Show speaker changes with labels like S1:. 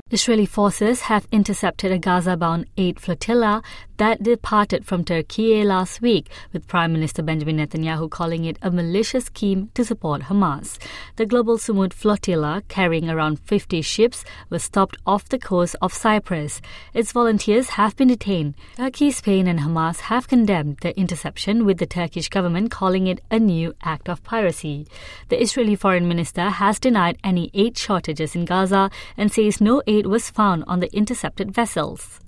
S1: Israeli forces have intercepted a Gaza-bound aid flotilla that departed from Turkey last week, with Prime Minister Benjamin Netanyahu calling it a malicious scheme to support Hamas. The Global Sumud flotilla, carrying around 50 ships, was stopped off the coast of Cyprus. Its volunteers have been detained. Turkey, Spain and Hamas have condemned the interception, with the Turkish government calling it a new act of piracy. The Israeli foreign minister has denied any aid shortages in Gaza and says no aid was found on the intercepted vessels.